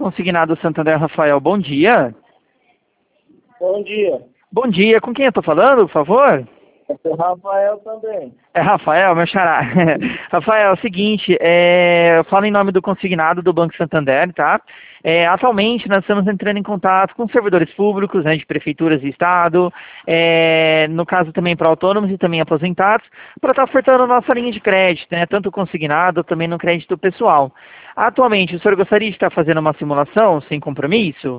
Consignado Santander, Rafael. Bom dia. Bom dia. Bom dia. Com quem eu tô falando, por favor? É o Rafael também. É Rafael, meu xará. Rafael, é o seguinte, eu falo em nome do consignado do Banco Santander, tá? Atualmente nós estamos entrando em contato com servidores públicos, né, de prefeituras e estado, no caso também para autônomos e também aposentados, para estar ofertando a nossa linha de crédito, né, tanto consignado também no crédito pessoal. Atualmente, o senhor gostaria de estar fazendo uma simulação sem compromisso?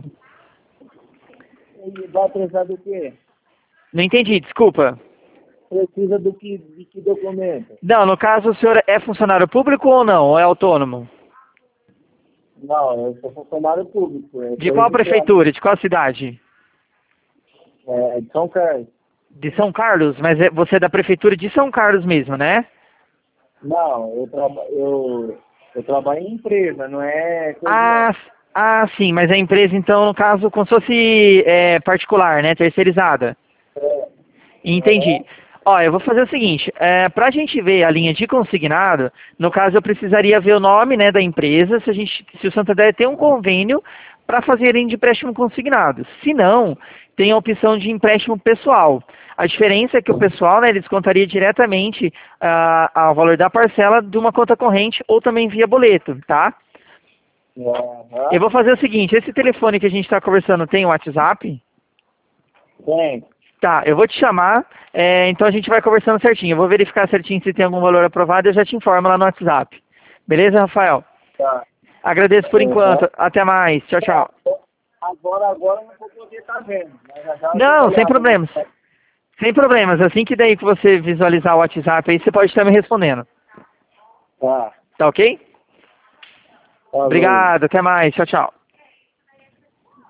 E vai precisar do quê? Não entendi, desculpa. Precisa de que documento? Não, no caso o senhor é funcionário público ou não? Ou é autônomo? Não, eu sou funcionário público. De qual prefeitura? De qual cidade? De São Carlos. De São Carlos? Mas você é da prefeitura de São Carlos mesmo, né? Não, eu trabalho em empresa, não é Sim, mas a empresa então, no caso, como se fosse particular, né? Terceirizada. Entendi. Ó, eu vou fazer o seguinte, para a gente ver a linha de consignado, no caso eu precisaria ver o nome, né, da empresa, se o Santander tem um convênio para fazer linha de empréstimo consignado. Se não, tem a opção de empréstimo pessoal. A diferença é que o pessoal, né, ele descontaria diretamente ao valor da parcela de uma conta corrente ou também via boleto, tá? Eu vou fazer o seguinte, esse telefone que a gente está conversando tem o WhatsApp? Tem. Tá, eu vou te chamar, então a gente vai conversando certinho. Eu vou verificar certinho se tem algum valor aprovado e eu já te informo lá no WhatsApp. Beleza, Rafael? Tá. Agradeço por enquanto. Até mais. Tchau, tchau. Agora eu não vou poder estar vendo. Não, sem problemas. Sem problemas. Assim que daí que você visualizar o WhatsApp aí, você pode estar me respondendo. Tá. Tá ok? Falou. Obrigado, até mais. Tchau, tchau.